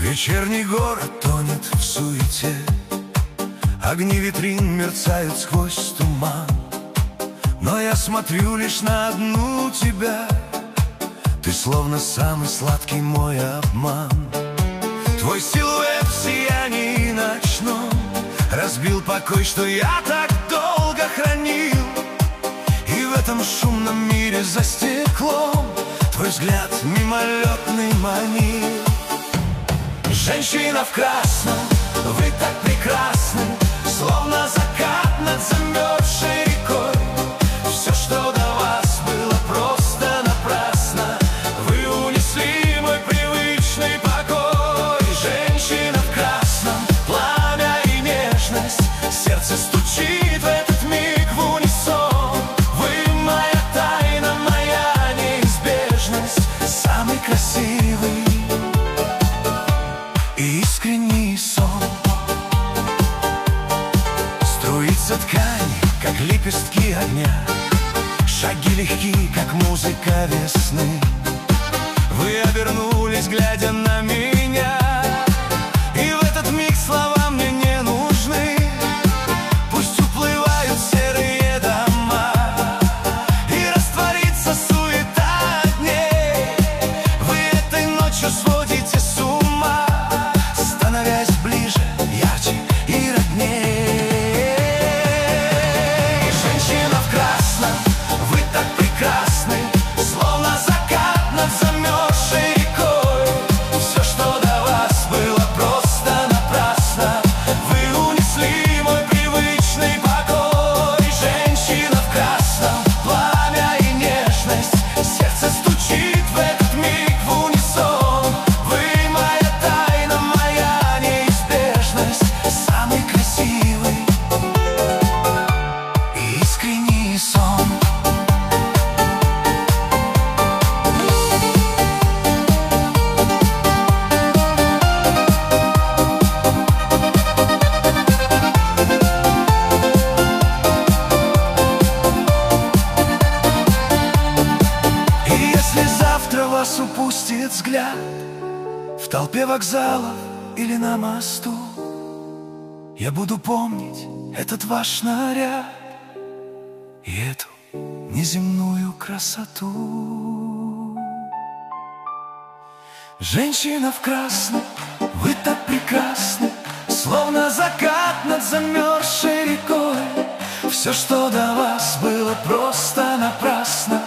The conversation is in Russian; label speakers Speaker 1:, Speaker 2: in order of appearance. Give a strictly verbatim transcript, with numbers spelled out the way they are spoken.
Speaker 1: Вечерний город тонет в суете, огни витрин мерцают сквозь туман. Но я смотрю лишь на одну тебя, ты словно самый сладкий мой обман. Твой силуэт в сиянии ночном разбил покой, что я так долго хранил. И в этом шумном мире за стеклом твой взгляд мимолетный манил. Женщина в красном, вы так прекрасны, словно закат над замерзшей рекой. Все, что до вас было, просто напрасно. Вы унесли мой привычный покой. Женщина в красном, пламя и нежность, сердце стучит в этот миг в унисон. Вы моя тайна, моя неизбежность, самый красивый и искренний сон. Струится ткань, как лепестки огня, шаги легки, как музыка весны. Вы обернулись, глядя на меня, и в этот миг слова мне не нужны. Пусть уплывают серые дома и растворится суета дней. Вы этой ночью сводите с ума, становясь ближе, ярче и родней. Женщина в красном, вы так прекрасны, словно закат над замерзшей рекой. Все, что до вас было, просто напрасно. Вы унесли мой привычный покой. Женщина в красном, пламя и нежность, сердце стучит в этот миг в унисон. Вы моя тайна, моя неизбежность, самый красивый и искренний сон. И если завтра вас упустит взгляд в толпе вокзалов или на мосту, я буду помнить этот ваш наряд и эту неземную красоту. Женщина в красном, вы так прекрасны, словно закат над замерзшей рекой. Все, что до вас было, просто напрасно.